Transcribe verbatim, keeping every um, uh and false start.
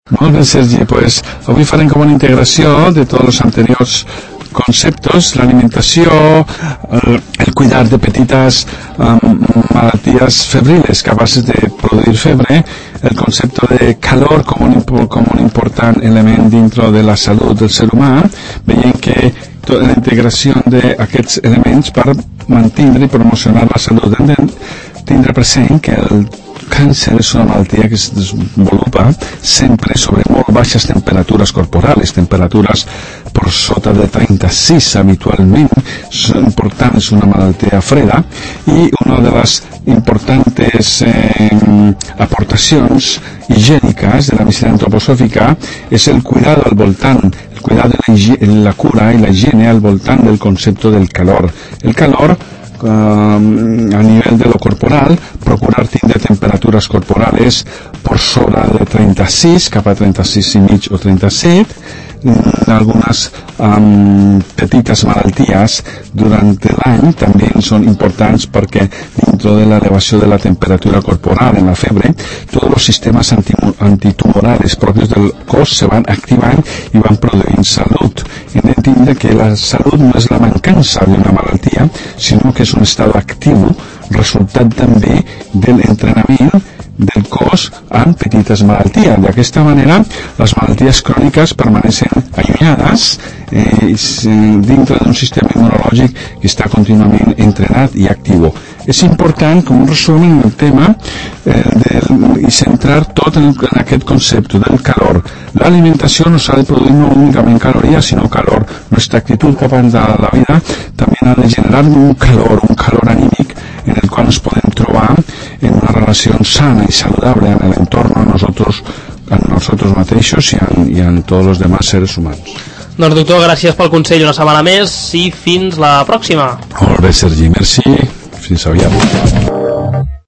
Molt bé, Sergi, pues avui farem com una integració de tots els anteriors conceptos, l'alimentació, el, el cuidar de petites um, malalties febriles capaces de produir febre, el concepte de calor com un, com un important element dintre de la salut del ser humà, veient que tota la integració d'aquests elements per mantenir i promocionar la salut del nen, tindre present que el càncer és una malaltia que es desenvolupa sempre sobre molt baixes temperatures corporals, temperatures per sota de trenta-sis habitualment, per tant és una malaltia freda, i una de les importants eh, aportacions higièniques de la medicina antroposòfica és el cuidado al voltant, el cuidado de la, la cura i la higiene al voltant del concepte del calor. El calor Uh, a nivell de lo corporal, procurar tindre temperatures corporales per sobre de trenta-sis, cap a trenta-sis i mig o trenta-set. Algunes um, petites malalties durant l'any també són importants perquè dintre de l'elevació de la temperatura corporal en la febre, tots els sistemes antitumorals propis del cos se van activant i van produint salut. Hem d'entendre que la salut no és la mancança d'una malaltia, sinó que és un estat actiu resultat també de l'entrenament del cos amb petites malalties. D'aquesta manera, les malalties cròniques permaneixen allunyades eh, dintre d'un sistema immunològic que està contínuament entrenat i actiu. És important, com un resum en el tema, eh, del, i centrar tot en, en aquest concepte del calor. L'alimentació no s'ha de produir no únicament calories, sinó calor. Nostra actitud cap a la vida també ha de generar un calor, un calor anímic en el qual ens podem trobar en una relació sana i saludable en l'entorn a nosaltres, a nosaltres mateixos i en, i en tots els demás seres humans. Doncs doctor, gràcies pel consell una setmana més i fins la pròxima. Molt bé, Sergi, merci. Fins aviat.